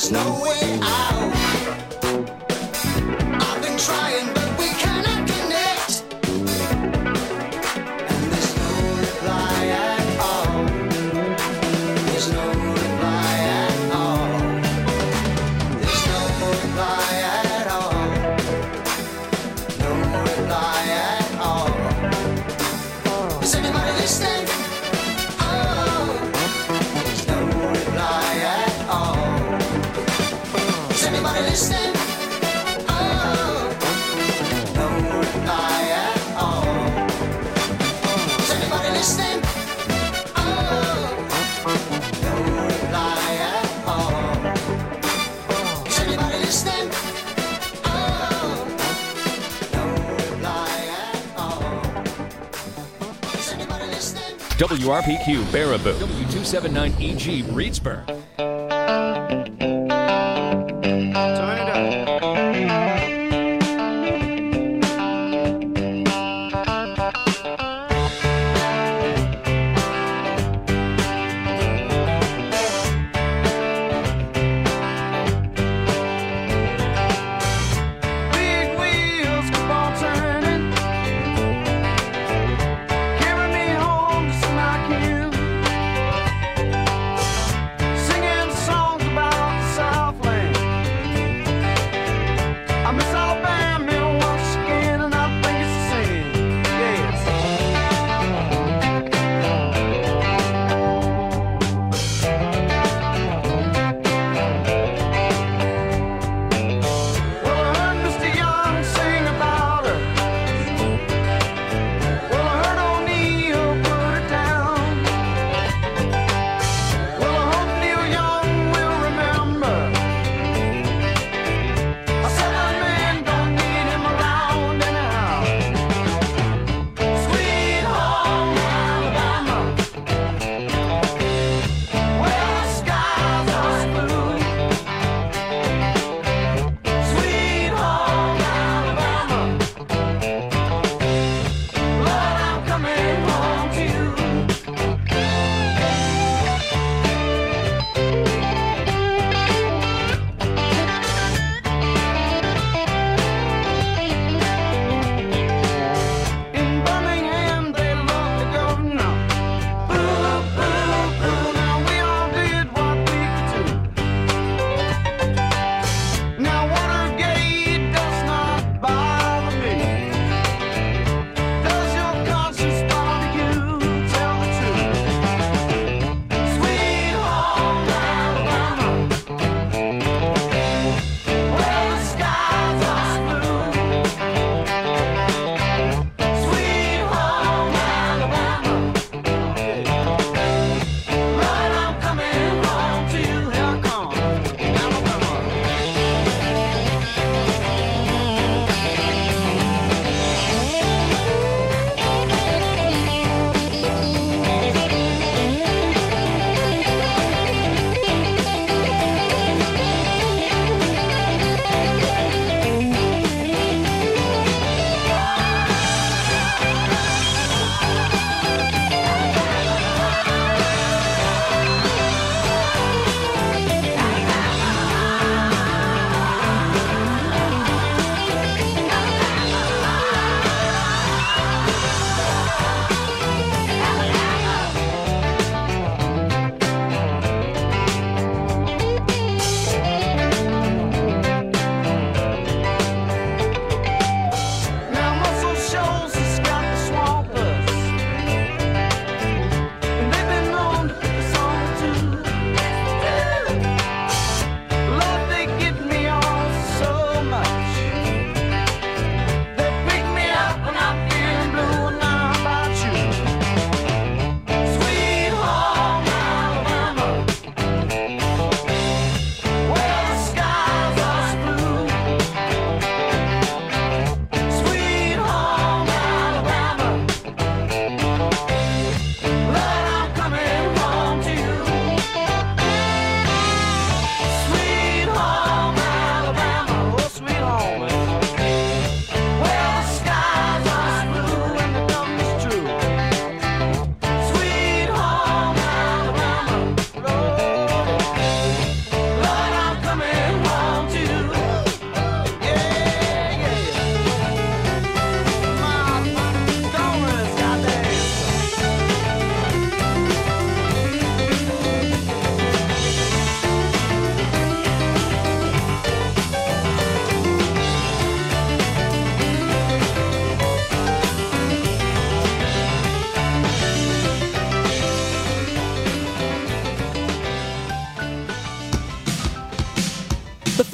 there's no way out. I've been trying, but we cannot connect. And there's no reply at all. There's no reply at all. There's no reply at all. No reply at all. Is anybody listening? Oh, there's no reply at all. Is anybody listening? Oh, no reply at all. Is anybody listening? Oh, no reply at all. Is anybody listening? Oh, no reply at all. Is anybody listening? WRPQ Baraboo, W279EG Reedsburg. Turn it up. Big wheels keep on turning, carry me home to smack you. Sing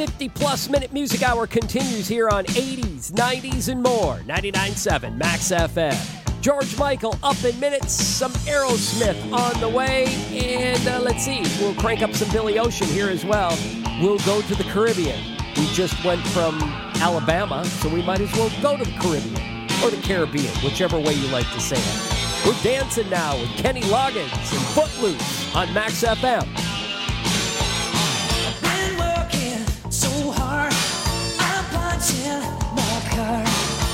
50-plus minute music hour continues here on 80s, 90s, and more. 99.7 Max FM. George Michael up in minutes, some Aerosmith on the way, and let's see, we'll crank up some Billy Ocean here as well. We'll go to the Caribbean. We just went from Alabama, so we might as well go to the Caribbean, or the Caribbean, whichever way you like to say it. We're dancing now with Kenny Loggins and Footloose on Max FM. Been working so hard, I'm punching my card.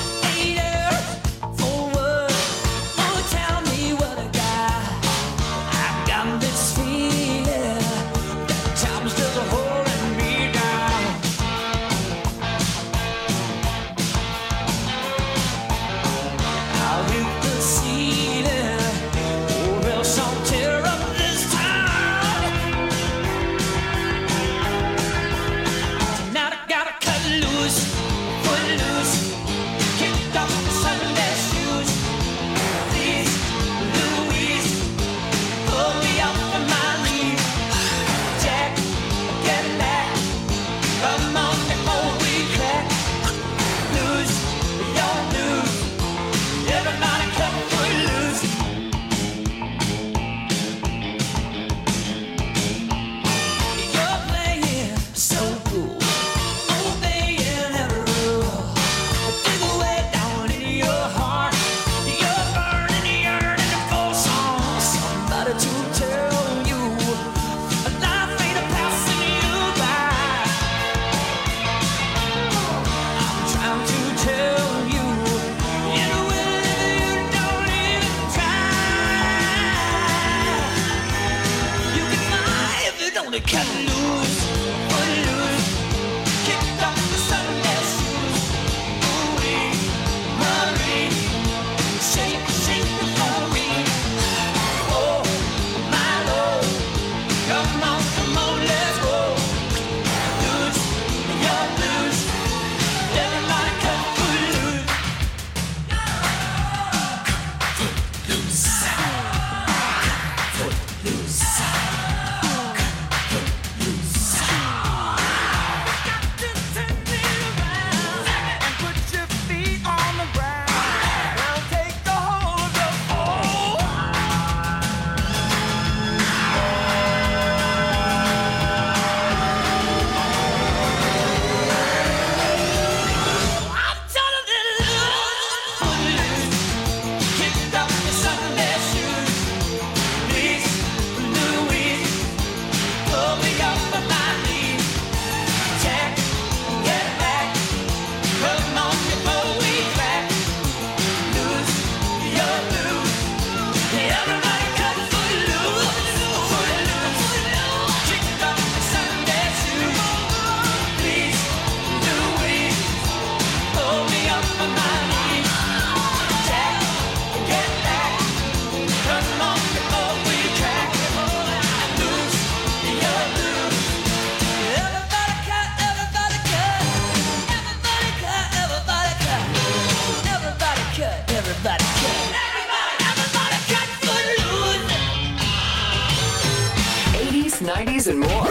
Everybody cut footloose. 80s, 90s, and more.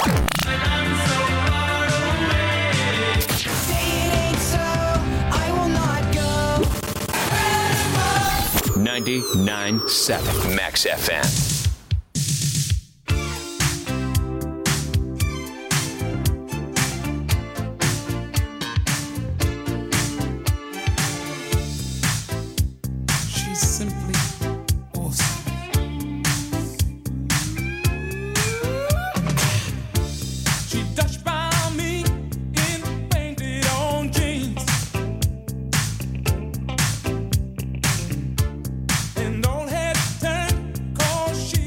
Say it ain't so, I will not go. 99.7 Max FM. She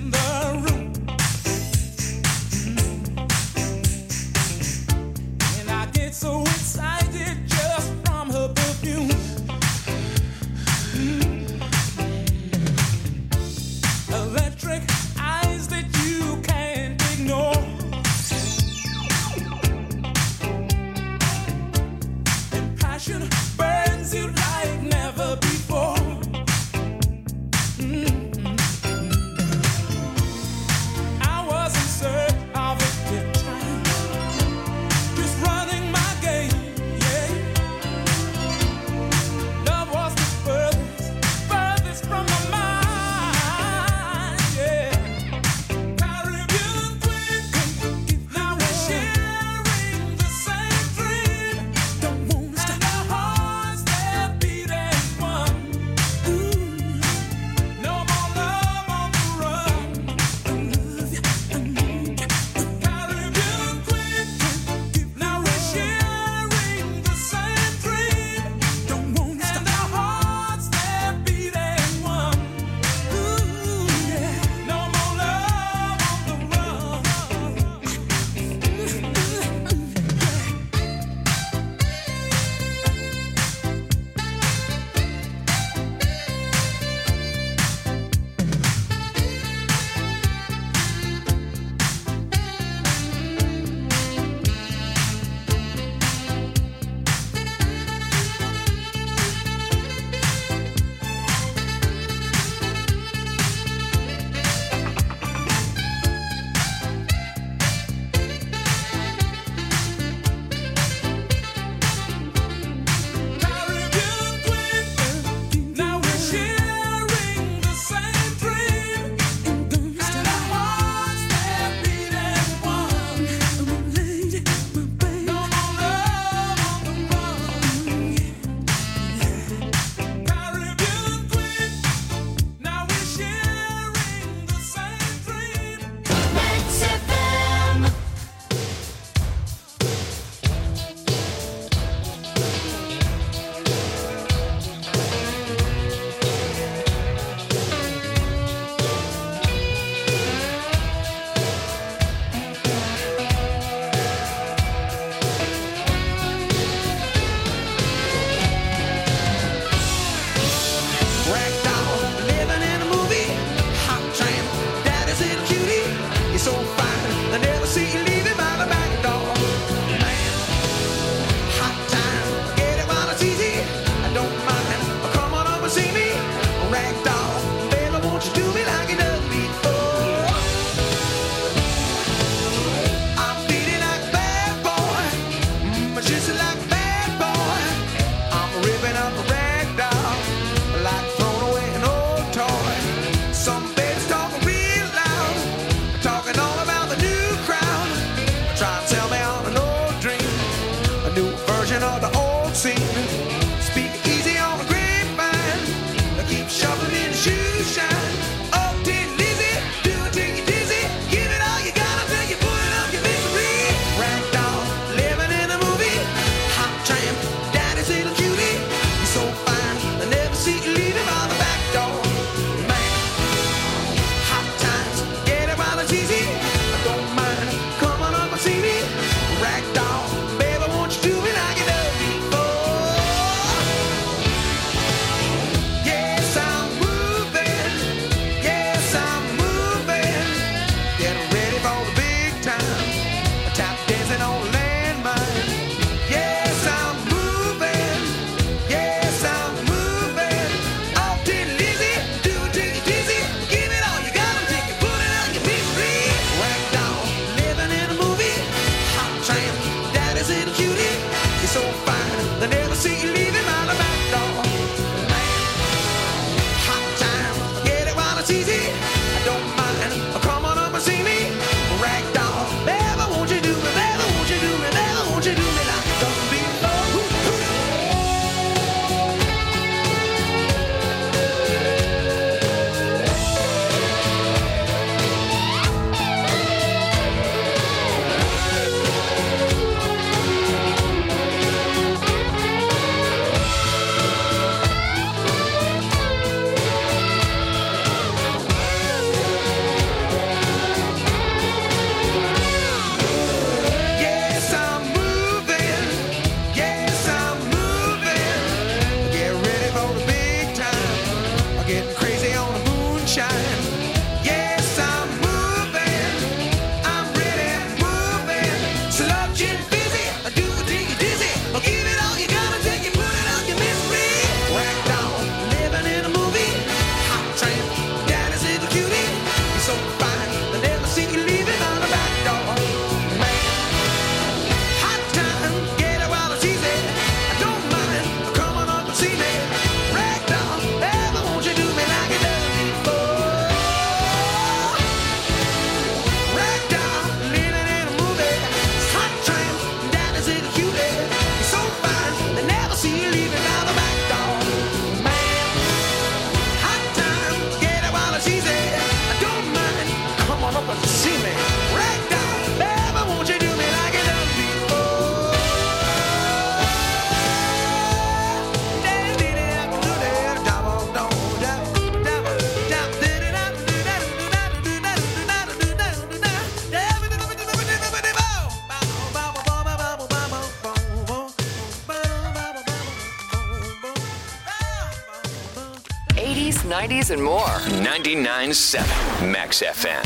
in the room. And I get so excited just from her perfume. Electric eyes that you can't ignore. And passion burns you like never before. I was in search of a good time, just running my game, yeah. Love was the furthest from my mind, yeah. 90s and more. 99.7 Max FM.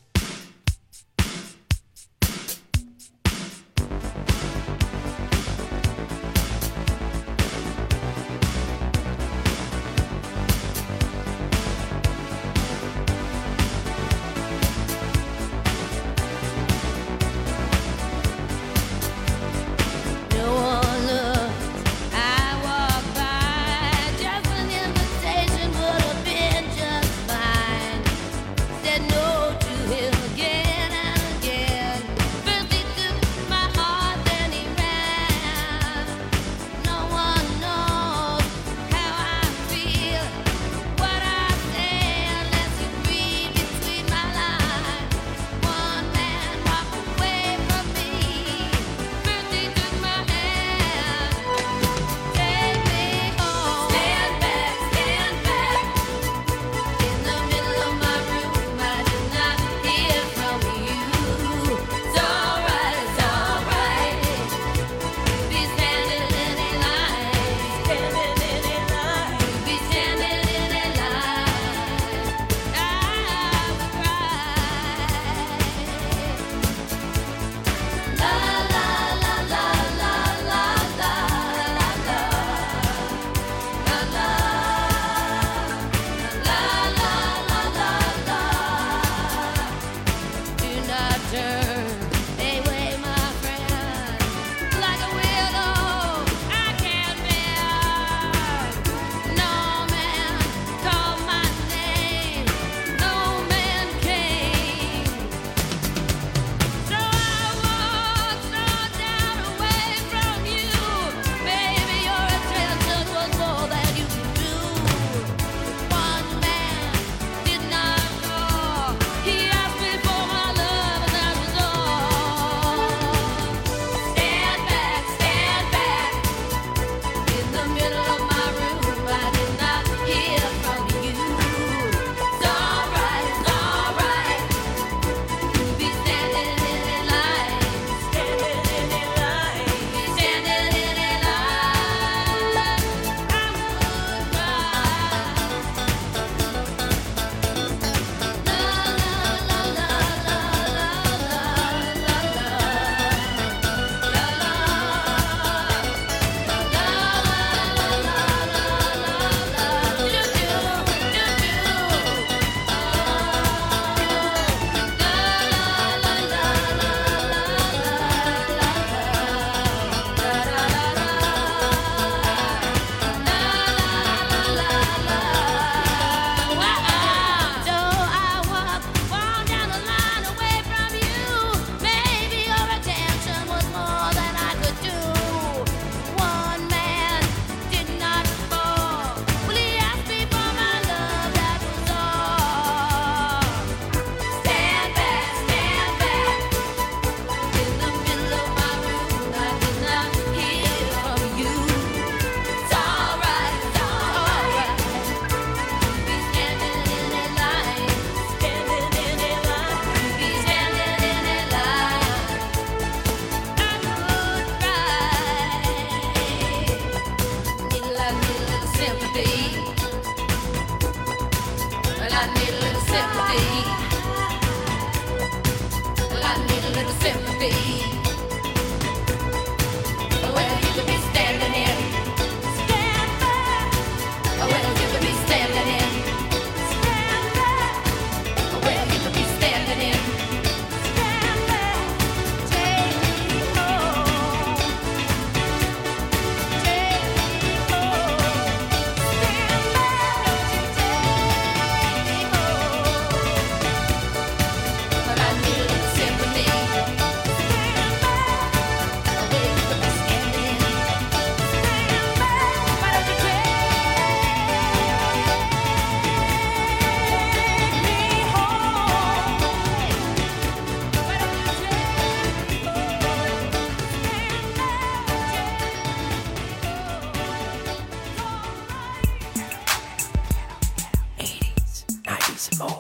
and more.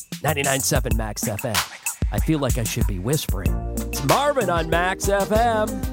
99.7 Max FM. I feel like I should be whispering. It's Marvin on Max FM.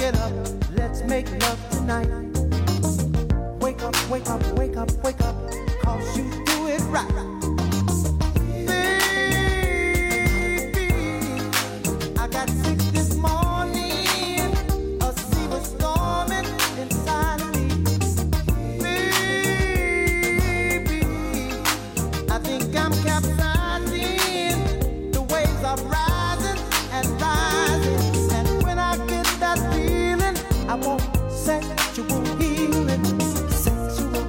get up, let's make love tonight. Wake up, wake up, wake up, wake up, 'cause you do it right. Baby, I got sick this morning, a sea was storming inside of me. Baby, I think I'm capsizing, the waves are rising and rising, and when I get that feeling, I want sexual healing. Sexual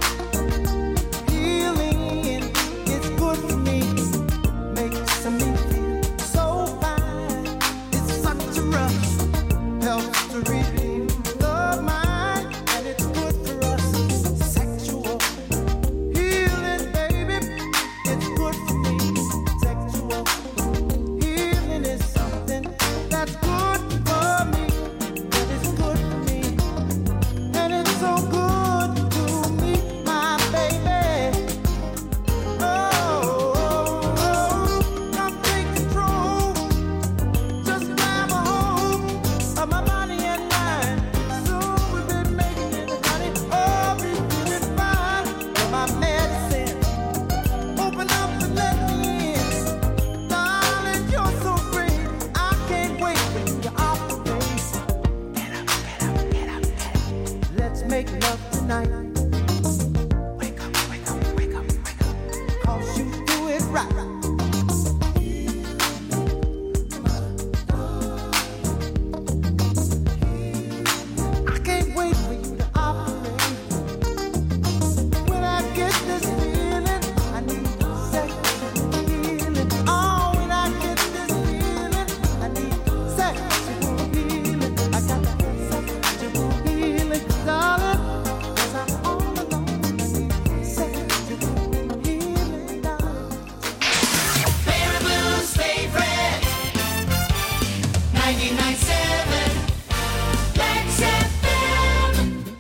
healing is good for me, makes me feel so fine. It's such a rush, helps to relieve the mind, and it's good for us. Sexual healing, baby, it's good for me. Sexual healing is something that's good for me, and it's good for me, and it's so good to me, my baby. Come take control, just grab a hold of my body and mind. Soon we'll be making it, honey. Oh, be feeling fine. You're my medicine. Open up and let me in. Darling, you're so great. I can't wait when you're off the base. Get up, get up, get up, get up. Let's make love tonight. Wake up, wake up, wake up, wake up, 'cause you do it right. I can't wait for you to operate. When I get this feeling, I need sexual healing. Oh, when I get this feeling, I need sexual healing. I got to get sexual healing, darling, 'cause I'm all alone. I need sexual healing, darling. Barry Blues favorite 99.7 Max FM.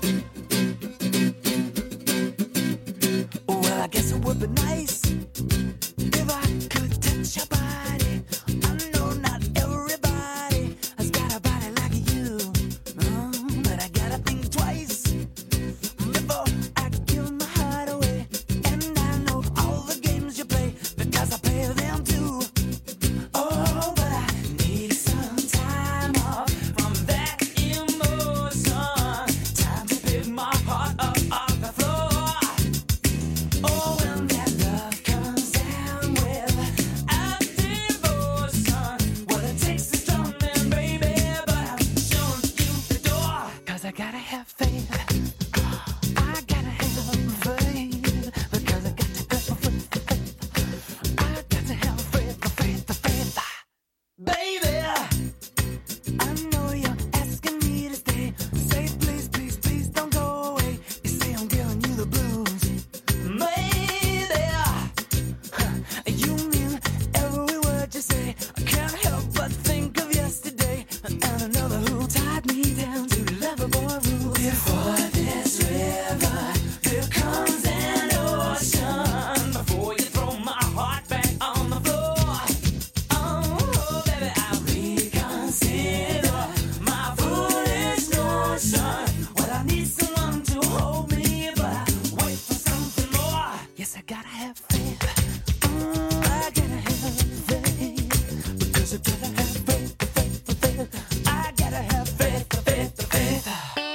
Well, I guess it would be nice if I could touch your body. I know not everybody has got a body like you, but I gotta think twice before I give my heart away. And I know all the games you play because I play them too. Oh, but I need some time off from that emotion. Time to pick my heart up off the floor. Oh, when that love comes down with a devotion, what it takes is drumming, baby, but I'm showing you the door. 'Cause I gotta have faith. I gotta have faith. Because I got to have faith. I got to have faith, faith, faith. Baby, I know you're asking me to stay. Say please, please, please don't go away. You say I'm giving you the blues. Maybe you mean every word you say. I can't help but think of yesterday and another who tied me down to Loverboy rules. Before this river, here comes an ocean. Before you throw my heart back on the floor. Oh, baby, I'll reconsider my foolish notion. Well, I need someone to hold me, but I wait for something more. Yes, I gotta have faith. I gotta have faith. Because I gotta have faith, faith, faith. I gotta have faith, faith, faith.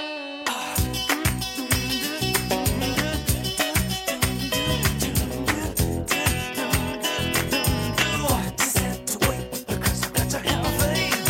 Just have to wait because I got to have faith.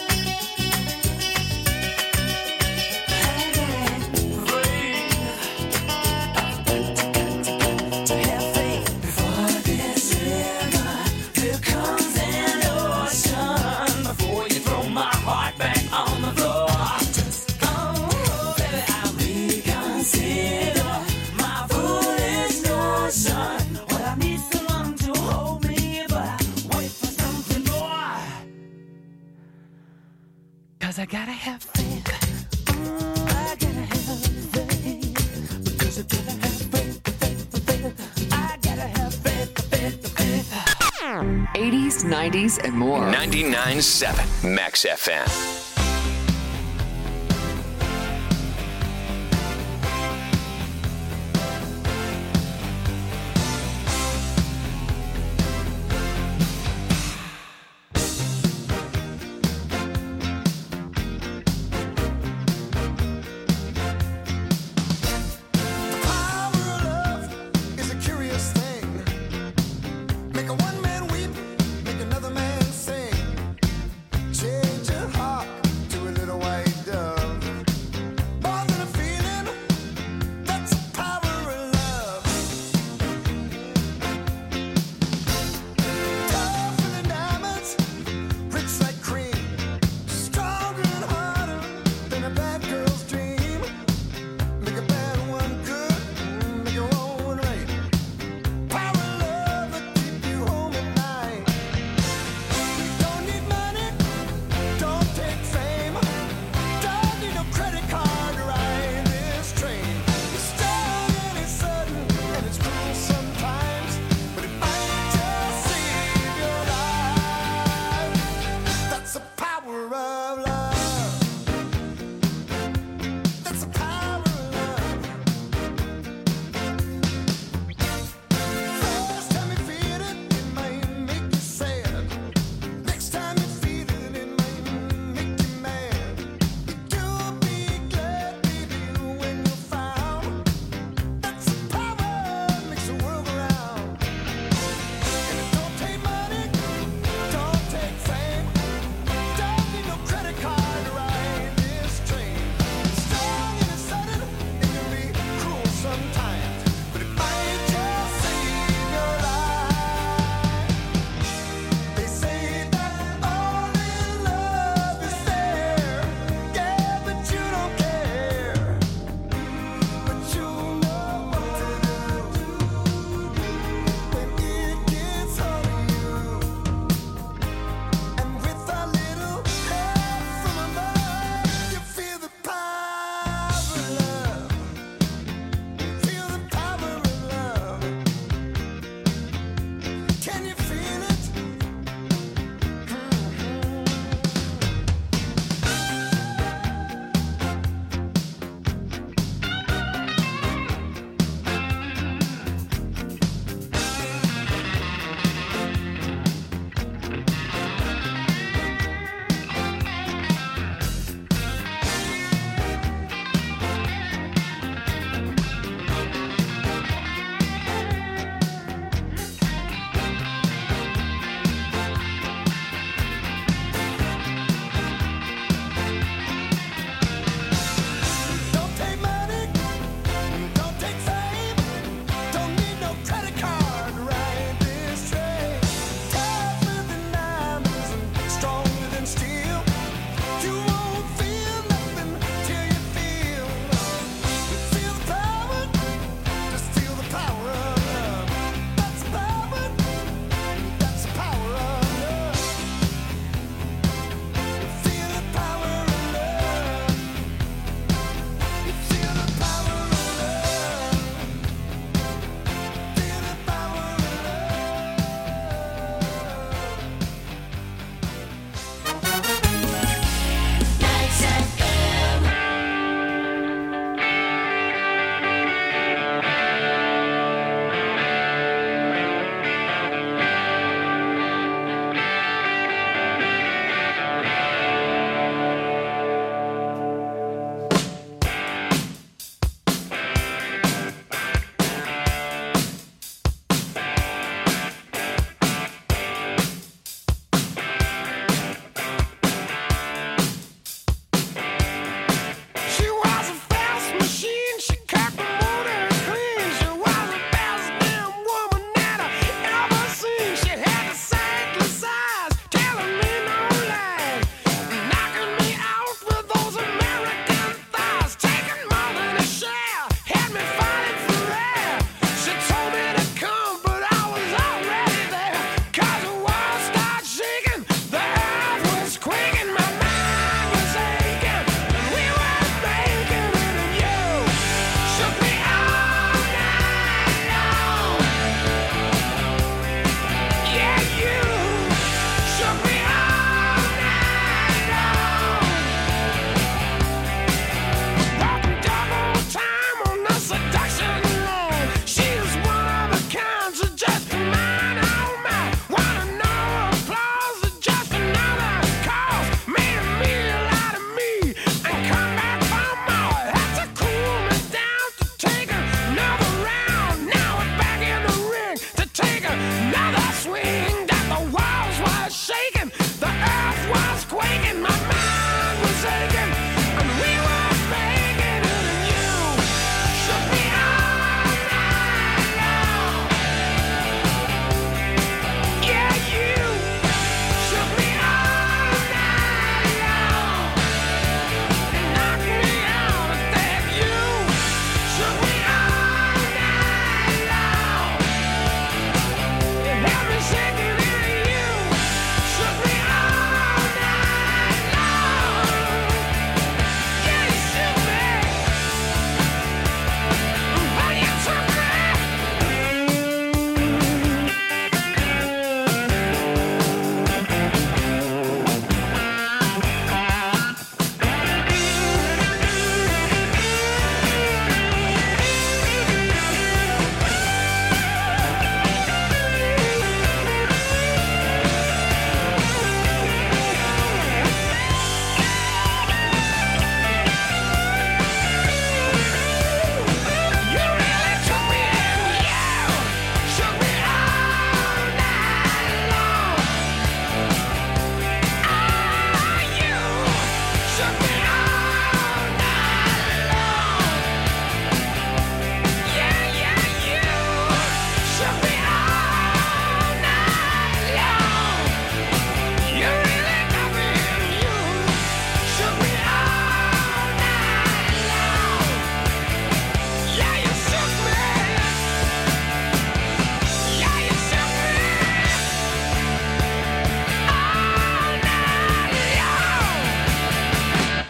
To have faith before this river, here comes an ocean. Before you throw my heart back on the floor, just baby, I'll reconsider my foolish notion. Well, I need someone to hold me, but I wait for something more. 'Cause I gotta have faith. I gotta have faith. Because I gotta have faith, faith, faith. I gotta have faith, faith, faith. 80s, 90s, and more. 99.7 Max FM.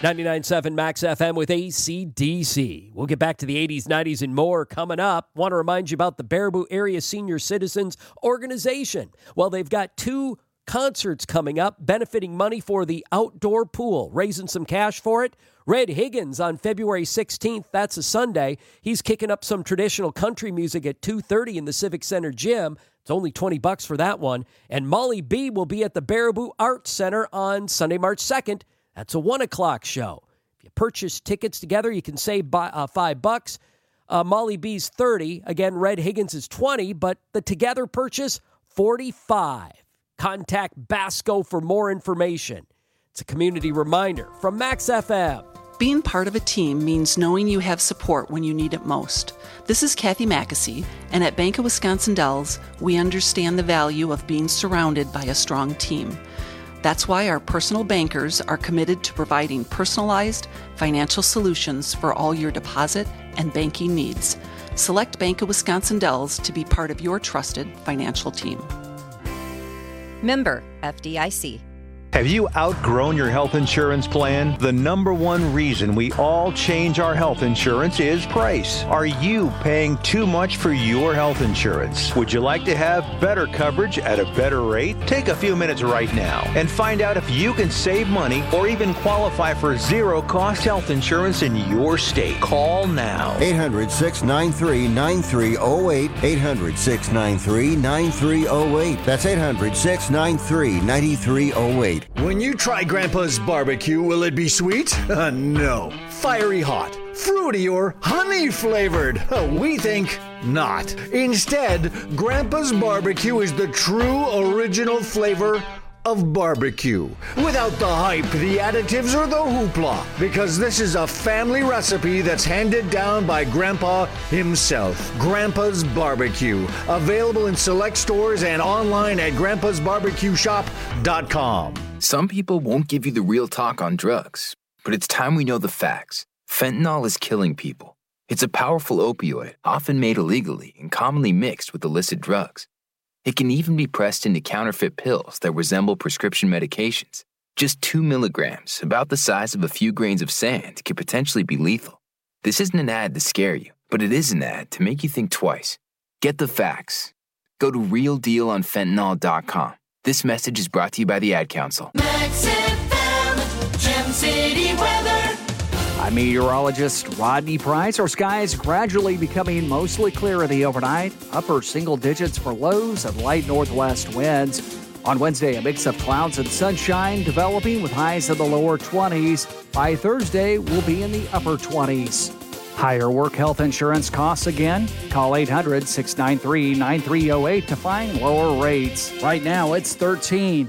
99.7 Max FM with AC/DC. We'll get back to the 80s, 90s, and more coming up. Want to remind you about the Baraboo Area Senior Citizens Organization. Well, they've got 2 concerts coming up, benefiting money for the outdoor pool, raising some cash for it. Red Higgins on February 16th, that's a Sunday. He's kicking up some traditional country music at 2:30 in the Civic Center gym. It's only $20 for that one. And Molly B will be at the Baraboo Arts Center on Sunday, March 2nd. That's a 1 o'clock show. If you purchase tickets together, you can save $5. Molly B's $30. Again, Red Higgins is $20, but the together purchase, $45. Contact Basco for more information. It's a community reminder from Max FM. Being part of a team means knowing you have support when you need it most. This is Kathy Mackesy, and at Bank of Wisconsin Dells, we understand the value of being surrounded by a strong team. That's why our personal bankers are committed to providing personalized financial solutions for all your deposit and banking needs. Select Bank of Wisconsin Dells to be part of your trusted financial team. Member FDIC. Have you outgrown your health insurance plan? The number one reason we all change our health insurance is price. Are you paying too much for your health insurance? Would you like to have better coverage at a better rate? Take a few minutes right now and find out if you can save money or even qualify for zero-cost health insurance in your state. Call now. 800-693-9308. 800-693-9308. That's 800-693-9308. When you try Grandpa's barbecue, will it be sweet? No. Fiery hot, fruity, or honey flavored? We think not. Instead, Grandpa's barbecue is the true original flavor of barbecue. Without the hype, the additives, or the hoopla. Because this is a family recipe that's handed down by Grandpa himself. Grandpa's Barbecue. Available in select stores and online at grandpasbarbecueshop.com. Some people won't give you the real talk on drugs, but it's time we know the facts. Fentanyl is killing people. It's a powerful opioid, often made illegally and commonly mixed with illicit drugs. It can even be pressed into counterfeit pills that resemble prescription medications. Just 2 milligrams, about the size of a few grains of sand, could potentially be lethal. This isn't an ad to scare you, but it is an ad to make you think twice. Get the facts. Go to realdealonfentanyl.com. This message is brought to you by the Ad Council. Max FM, Gem City weather. I'm meteorologist Rodney Price. Our skies gradually becoming mostly clear in the overnight. Upper single digits for lows and light northwest winds. On Wednesday, a mix of clouds and sunshine developing with highs in the lower 20s. By Thursday, we'll be in the upper 20s. Higher work health insurance costs again? Call 800-693-9308 to find lower rates. Right now, it's 13.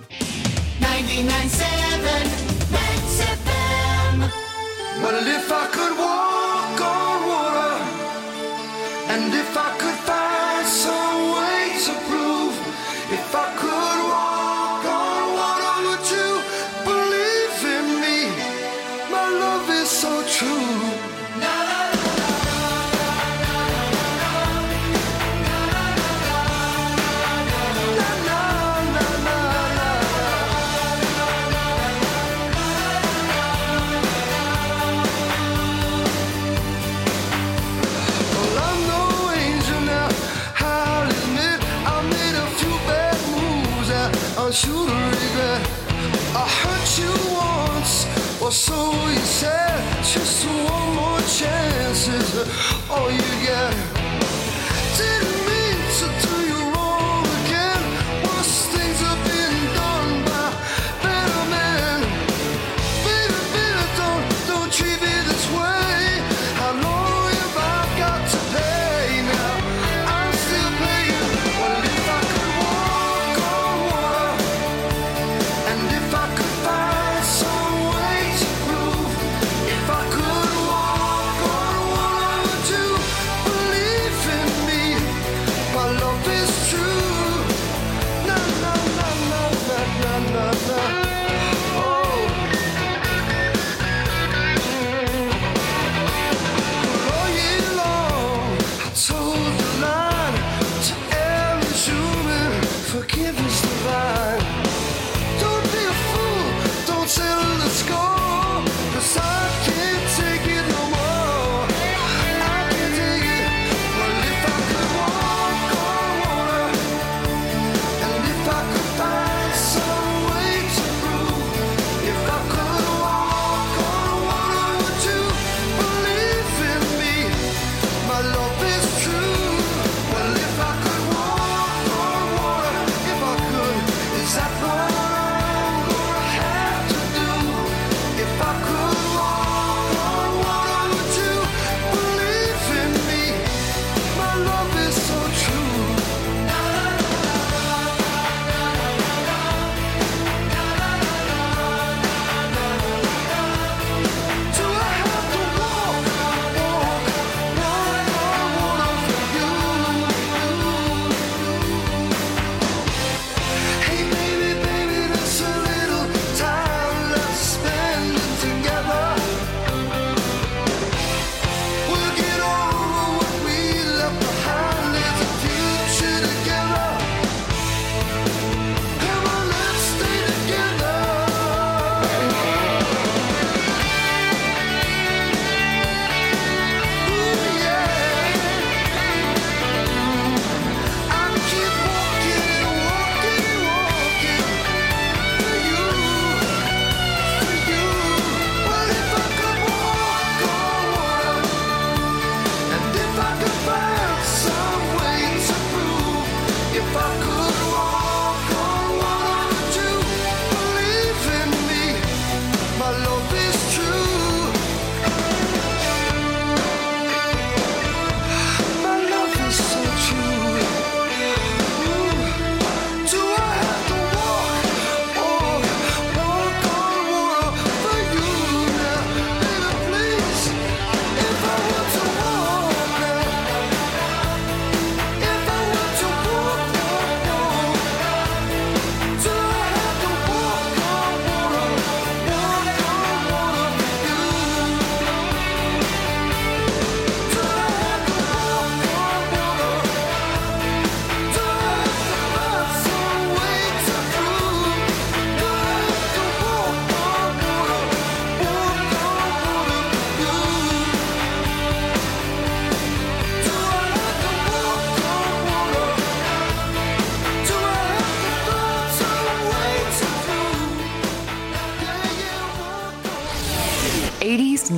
99.7 Max FM. Well, if I could walk on water, and if I could find some way to prove, if I could walk on water, would you believe in me? My love is so true. Should regret I hurt you once, or so you said. Just one more chance is all you get. Didn't mean to do you wrong again. Worse things have been done by better men. Baby, baby, don't treat me this way. How long have I got to pay now? I'm still paying. Well, if I could walk on water, and if I could find some way to prove, if I could walk on water, would you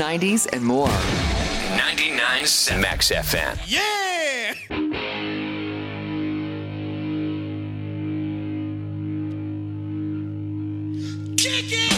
90s, and more. 99.7 Max FM. Yeah! Kick it!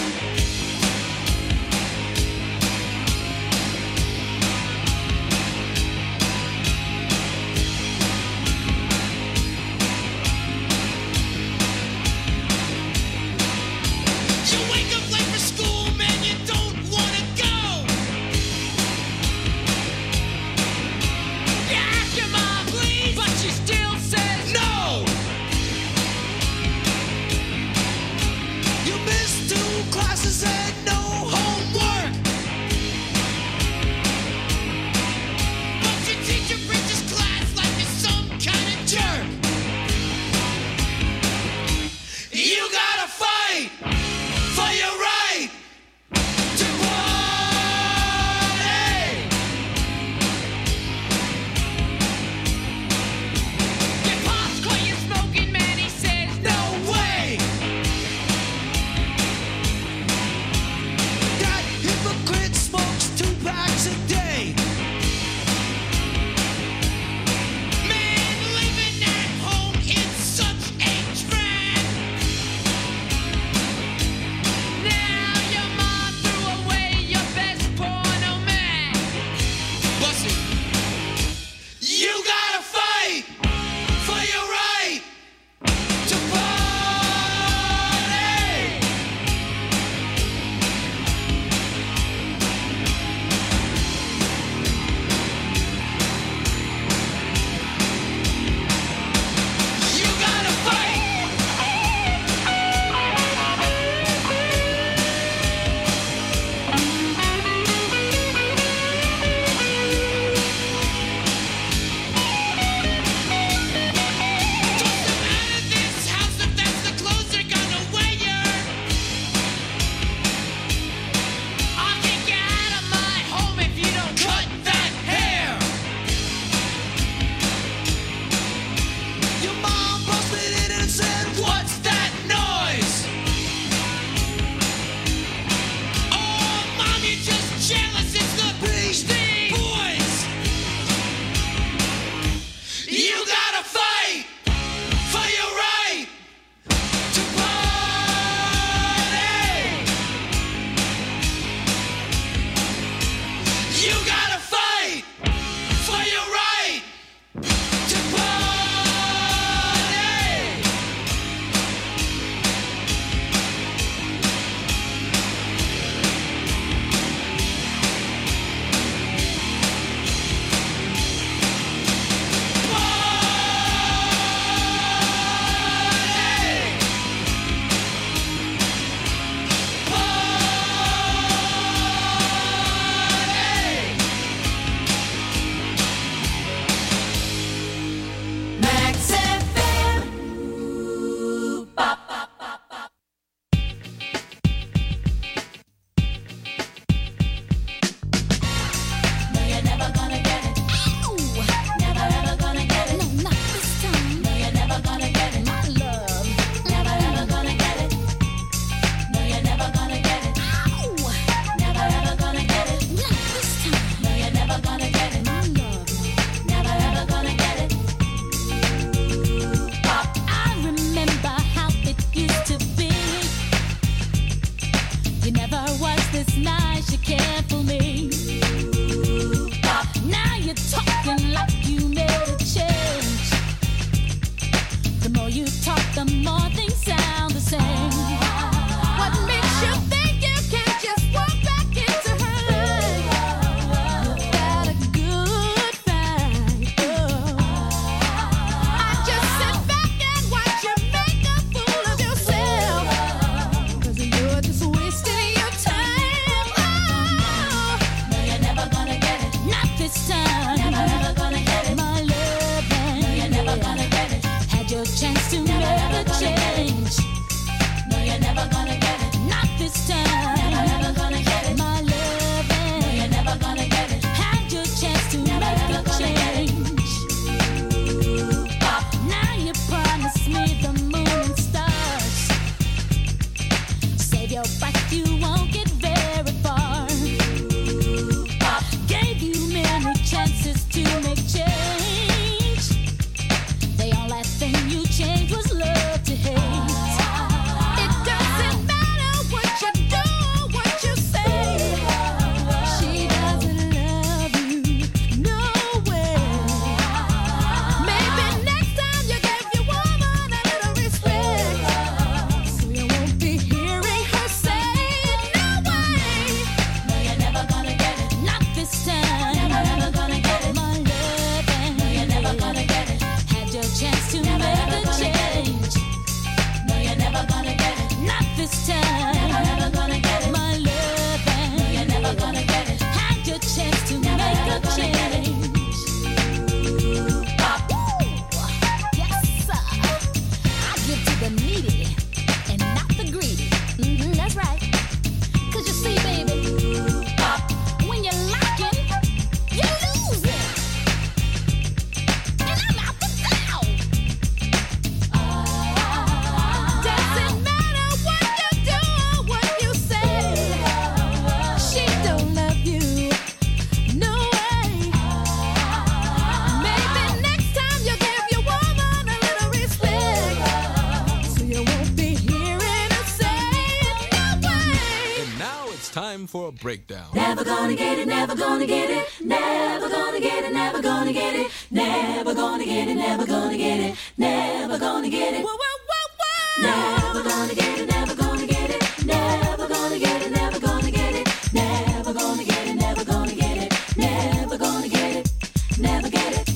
for a breakdown. Never gonna get it, never gonna get it, never gonna get it, never gonna get it, never gonna get it, never gonna get it, never gonna get it. Whoa, whoa, whoa, whoa. Never gonna get it, never gonna get it, never gonna get it, never gonna get it, never gonna get it, never gonna get it, never gonna get it, never get it.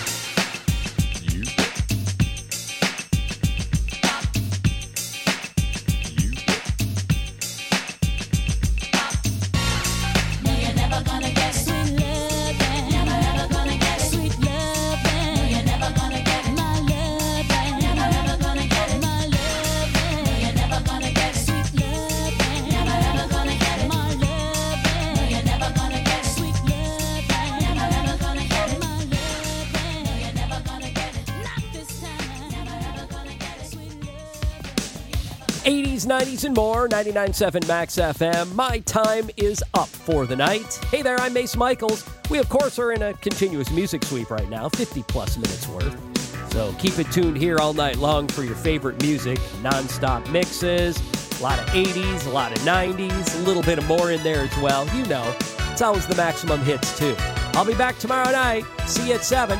'80s, '90s, and more. 99.7 Max FM. My time is up for the night. Hey there, I'm Mace Michaels. We, of course, are in a continuous music sweep right now, 50-plus minutes worth. So keep it tuned here all night long for your favorite music, non-stop mixes, a lot of 80s, a lot of 90s, a little bit of more in there as well. You know, it's always the maximum hits, too. I'll be back tomorrow night. See you at 7.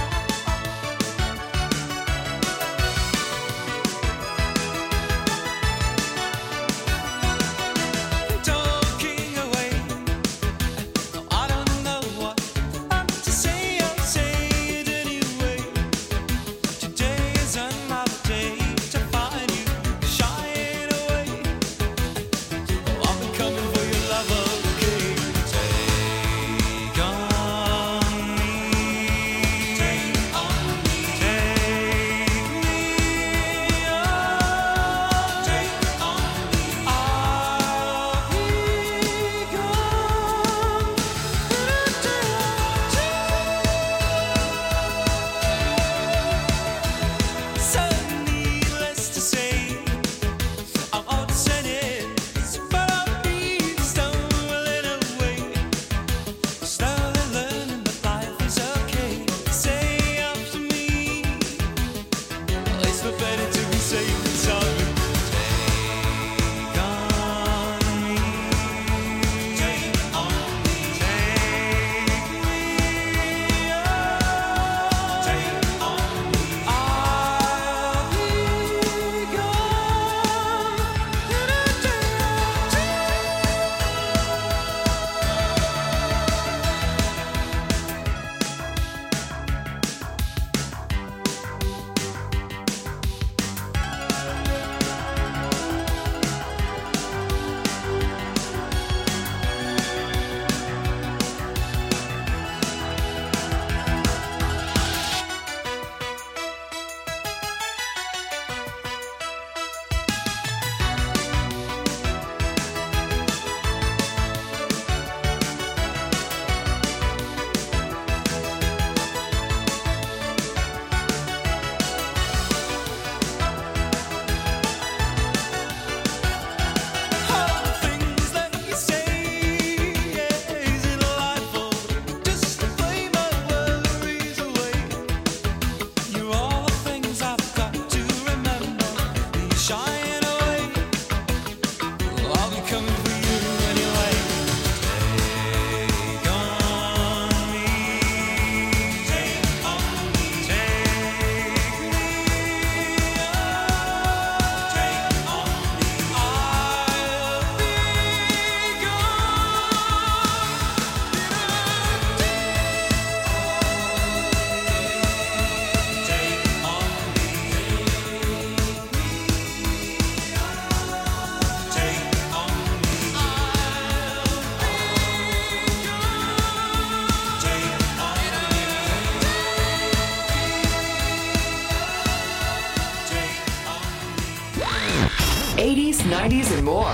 '80s, '90s, and more.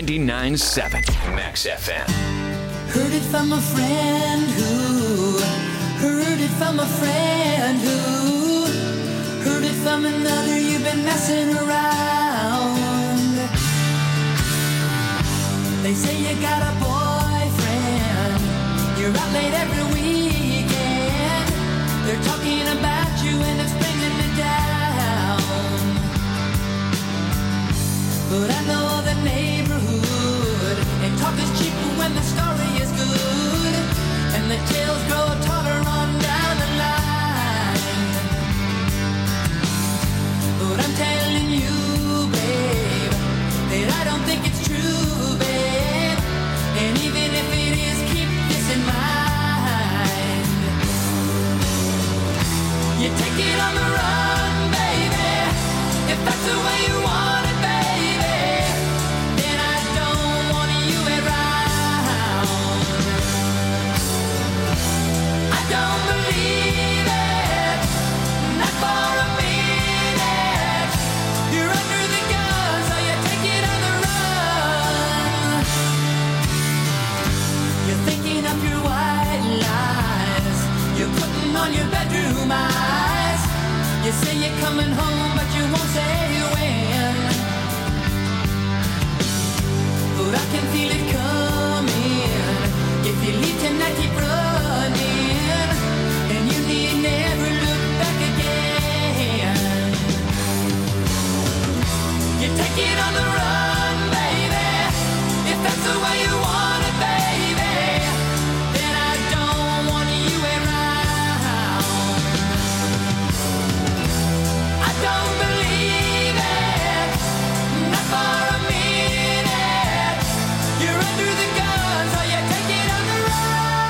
99.7 Max FM. Heard it from a friend who heard it from a friend who heard it from another. You've been messing around. They say you got a boyfriend. You're out late every weekend. They're talking about you and it's bringing me down. But I know the neighborhood and talk is cheap. believe it, not for a minute. You're under the gun, so you take it on the run. You're thinking of your white lies. You're putting on your bedroom eyes. You say you're coming home, but you won't say when. But I can feel it coming. If you leave tonight, keep running, and you need never look back again. You take it on the run, baby. If that's the way you want it, baby, then I don't want you around. I don't believe it, not for a minute. You're under the gun, so you take it on the run.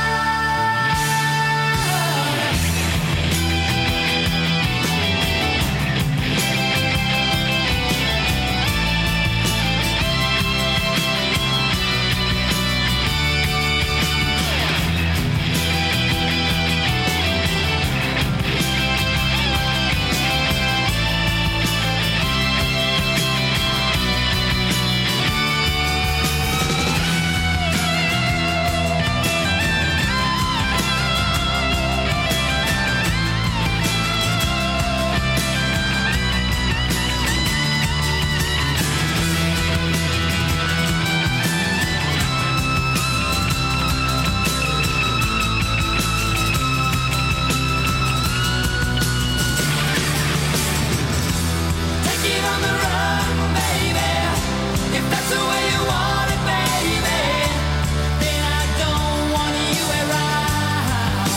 Take it on the run, baby. If that's the way you want it, baby, then I don't want you around.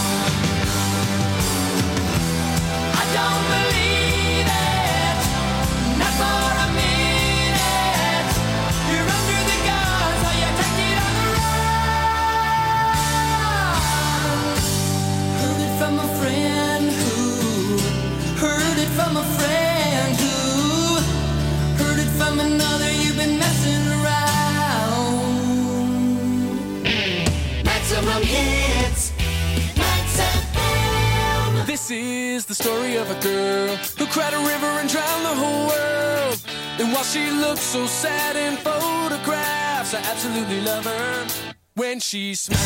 I don't believe it, not for a minute. You're under the gun, so you take it on the run. Heard it from a friend who heard it from a friend who heard it from another. You've been messing around. Maximum hits. Max FM. This is the story of a girl who cried a river and drowned the whole world. And while she looks so sad in photographs, I absolutely love her when she smiles.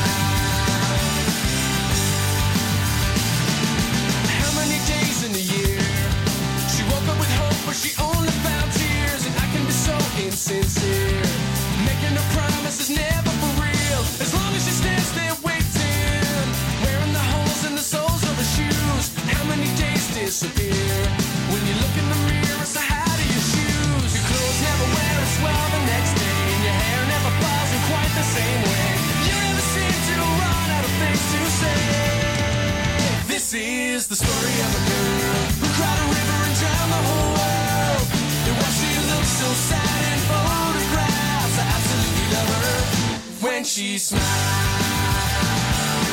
How many days in a year she woke up with hope, but she only found tears? And I can be so insincere, making her promises never for real. As long as she stands there waiting, wearing the holes in the soles of her shoes. How many days disappear when you look in the mirror? So how do your shoes? Your clothes never wear as well the next day, and your hair never falls in quite the same way. You never seem to run out of things to say. This is the story of a girl who cried a river and drowned the whole world. And while she looks so sad in photographs, I absolutely love her when she smiles.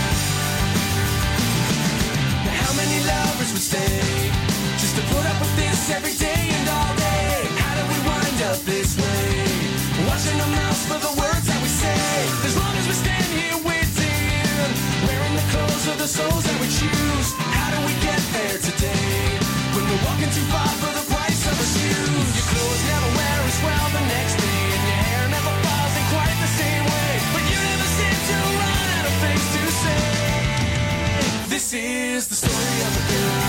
Now how many lovers would stay just to put up with this every day and all day? How did we wind up this way? Watching our mouths for the words that we say. As long as we stand here waiting, wearing the clothes of the souls that we choose. How do we get there today when we're walking too far for the price of our shoes? Your clothes never wear as well the next day, and your hair never falls in quite the same way. But you never seem to run out of things to say. This is the story of a